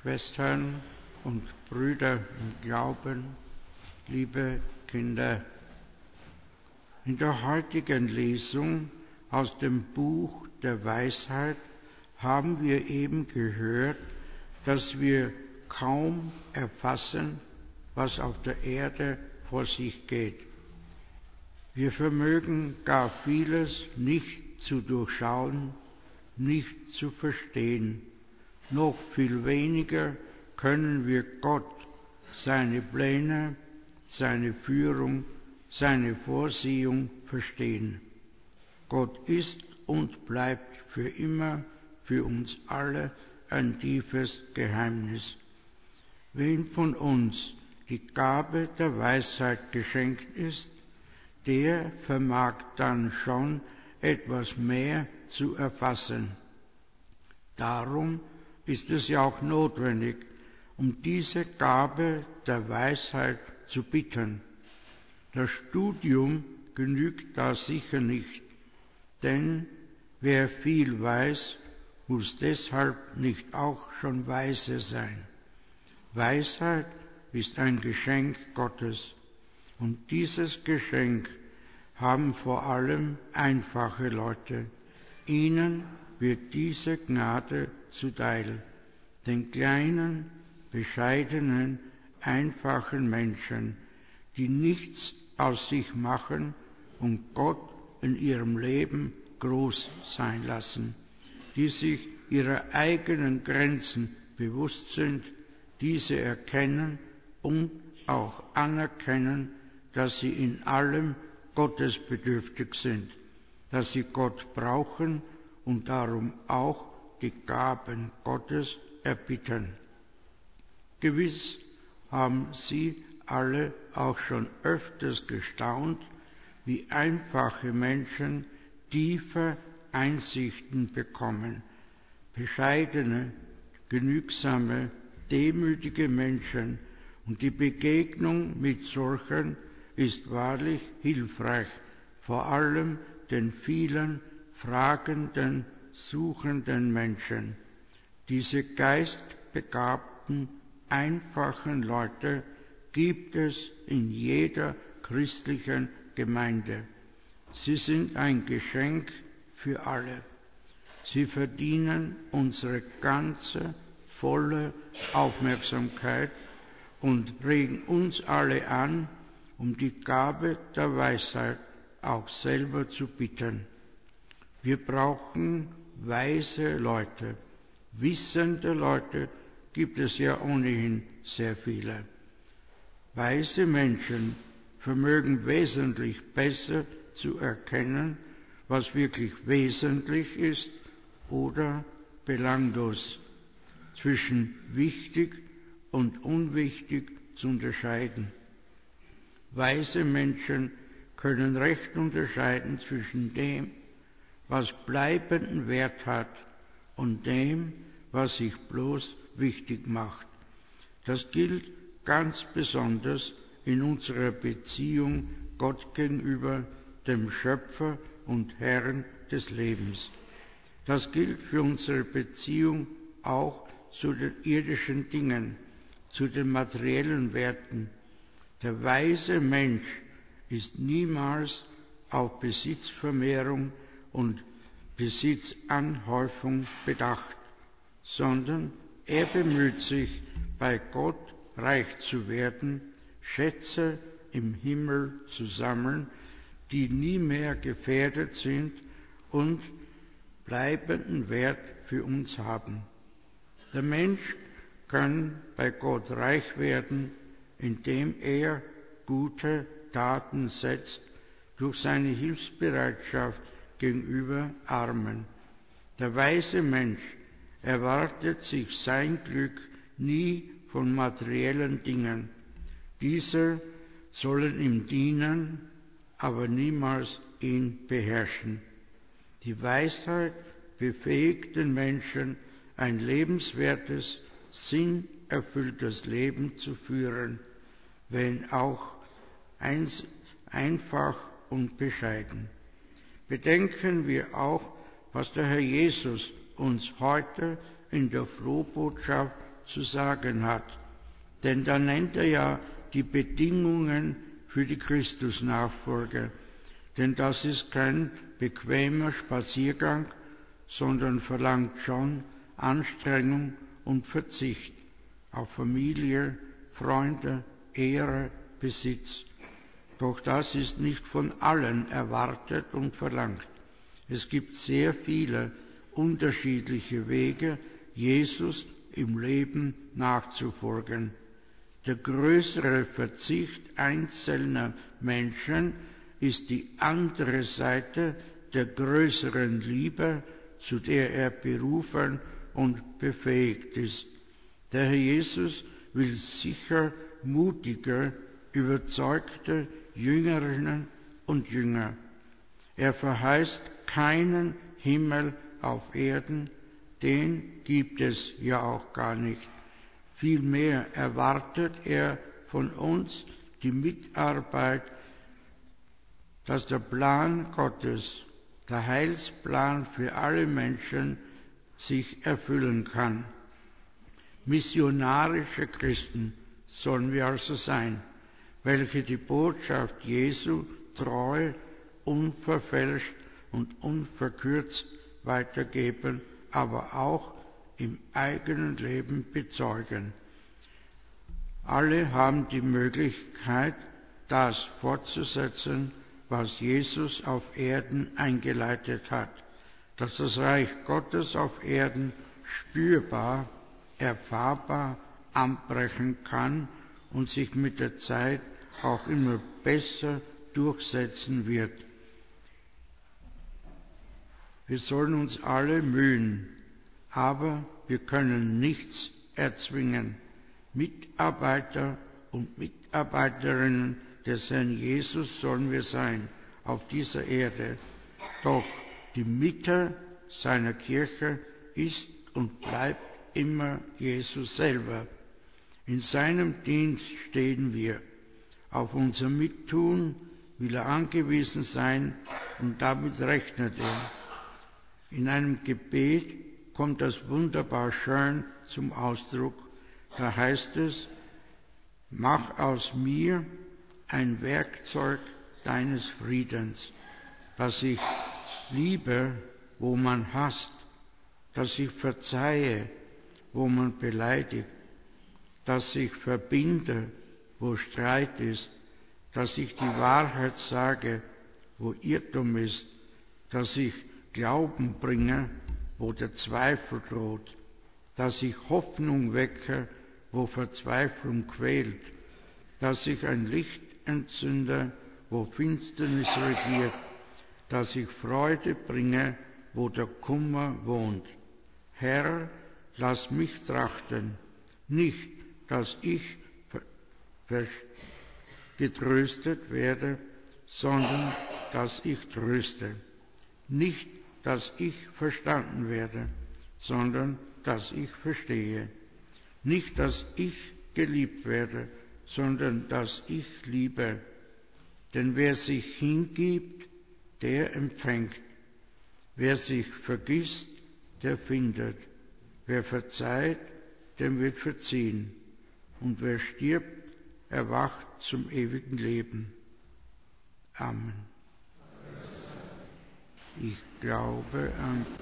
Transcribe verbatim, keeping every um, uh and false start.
Schwestern und Brüder im Glauben, liebe Kinder. In der heutigen Lesung aus dem Buch der Weisheit haben wir eben gehört, dass wir kaum erfassen, was auf der Erde vor sich geht. Wir vermögen gar vieles nicht zu durchschauen, nicht zu verstehen. Noch viel weniger können wir Gott, seine Pläne, seine Führung, seine Vorsehung verstehen. Gott ist und bleibt für immer für uns alle ein tiefes Geheimnis. Wem von uns die Gabe der Weisheit geschenkt ist, der vermag dann schon etwas mehr zu erfassen. Darum ist es ja auch notwendig, um diese Gabe der Weisheit zu bitten. Das Studium genügt da sicher nicht, denn wer viel weiß, muss deshalb nicht auch schon weise sein. Weisheit ist ein Geschenk Gottes, und dieses Geschenk haben vor allem einfache Leute. Ihnen wird diese Gnade zuteil, den kleinen, bescheidenen, einfachen Menschen, die nichts aus sich machen und Gott in ihrem Leben groß sein lassen, die sich ihrer eigenen Grenzen bewusst sind, diese erkennen und auch anerkennen, dass sie in allem gottesbedürftig sind, dass sie Gott brauchen und darum auch die Gaben Gottes erbitten. Gewiss haben Sie alle auch schon öfters gestaunt, wie einfache Menschen tiefe Einsichten bekommen. Bescheidene, genügsame, demütige Menschen, und die Begegnung mit solchen ist wahrlich hilfreich, vor allem den vielen fragenden, suchenden Menschen. Diese geistbegabten, einfachen Leute gibt es in jeder christlichen Gemeinde. Sie sind ein Geschenk für alle. Sie verdienen unsere ganze, volle Aufmerksamkeit und regen uns alle an, um die Gabe der Weisheit auch selber zu bitten. Wir brauchen weise Leute. Wissende Leute gibt es ja ohnehin sehr viele. Weise Menschen vermögen wesentlich besser zu erkennen, was wirklich wesentlich ist oder belanglos, zwischen wichtig und unwichtig zu unterscheiden. Weise Menschen können recht unterscheiden zwischen dem, was bleibenden Wert hat, und dem, was sich bloß wichtig macht. Das gilt ganz besonders in unserer Beziehung Gott gegenüber, dem Schöpfer und Herrn des Lebens. Das gilt für unsere Beziehung auch zu den irdischen Dingen, zu den materiellen Werten. Der weise Mensch ist niemals auf Besitzvermehrung und Besitzanhäufung bedacht, sondern er bemüht sich, bei Gott reich zu werden, Schätze im Himmel zu sammeln, die nie mehr gefährdet sind und bleibenden Wert für uns haben. Der Mensch kann bei Gott reich werden, indem er gute Taten setzt durch seine Hilfsbereitschaft gegenüber Armen. Der weise Mensch erwartet sich sein Glück nie von materiellen Dingen. Diese sollen ihm dienen, aber niemals ihn beherrschen. Die Weisheit befähigt den Menschen, ein lebenswertes, sinnerfülltes Leben zu führen, wenn auch eins, einfach und bescheiden. Bedenken wir auch, was der Herr Jesus uns heute in der Frohbotschaft zu sagen hat. Denn da nennt er ja die Bedingungen für die Christusnachfolge. Denn das ist kein bequemer Spaziergang, sondern verlangt schon Anstrengung und Verzicht auf Familie, Freunde, Ehre, Besitz. Doch das ist nicht von allen erwartet und verlangt. Es gibt sehr viele unterschiedliche Wege, Jesus im Leben nachzufolgen. Der größere Verzicht einzelner Menschen ist die andere Seite der größeren Liebe, zu der er berufen und befähigt ist. Der Herr Jesus will sicher mutige, überzeugte Jüngerinnen und Jünger. Er verheißt keinen Himmel auf Erden, den gibt es ja auch gar nicht. Vielmehr erwartet er von uns die Mitarbeit, dass der Plan Gottes, der Heilsplan für alle Menschen, sich erfüllen kann. Missionarische Christen sollen wir also sein, welche die Botschaft Jesu treu, unverfälscht und unverkürzt weitergeben, aber auch im eigenen Leben bezeugen. Alle haben die Möglichkeit, das fortzusetzen, was Jesus auf Erden eingeleitet hat, dass das Reich Gottes auf Erden spürbar, erfahrbar anbrechen kann und sich mit der Zeit auch immer besser durchsetzen wird. Wir sollen uns alle mühen, aber wir können nichts erzwingen. Mitarbeiter und Mitarbeiterinnen des Herrn Jesus sollen wir sein auf dieser Erde. Doch die Mitte seiner Kirche ist und bleibt immer Jesus selber. In seinem Dienst stehen wir. Auf unser Mittun will er angewiesen sein und damit rechnet er. In einem Gebet kommt das wunderbar schön zum Ausdruck. Da heißt es, mach aus mir ein Werkzeug deines Friedens, dass ich liebe, wo man hasst, dass ich verzeihe, wo man beleidigt, dass ich verbinde, wo Streit ist, dass ich die Wahrheit sage, wo Irrtum ist, dass ich Glauben bringe, wo der Zweifel droht, dass ich Hoffnung wecke, wo Verzweiflung quält, dass ich ein Licht entzünde, wo Finsternis regiert, dass ich Freude bringe, wo der Kummer wohnt. Herr, lass mich trachten, nicht, dass ich getröstet werde, sondern dass ich tröste. Nicht, dass ich verstanden werde, sondern dass ich verstehe. Nicht, dass ich geliebt werde, sondern dass ich liebe. Denn wer sich hingibt, der empfängt. Wer sich vergisst, der findet. Wer verzeiht, dem wird verziehen. Und wer stirbt, erwacht zum ewigen Leben. Amen. Ich glaube an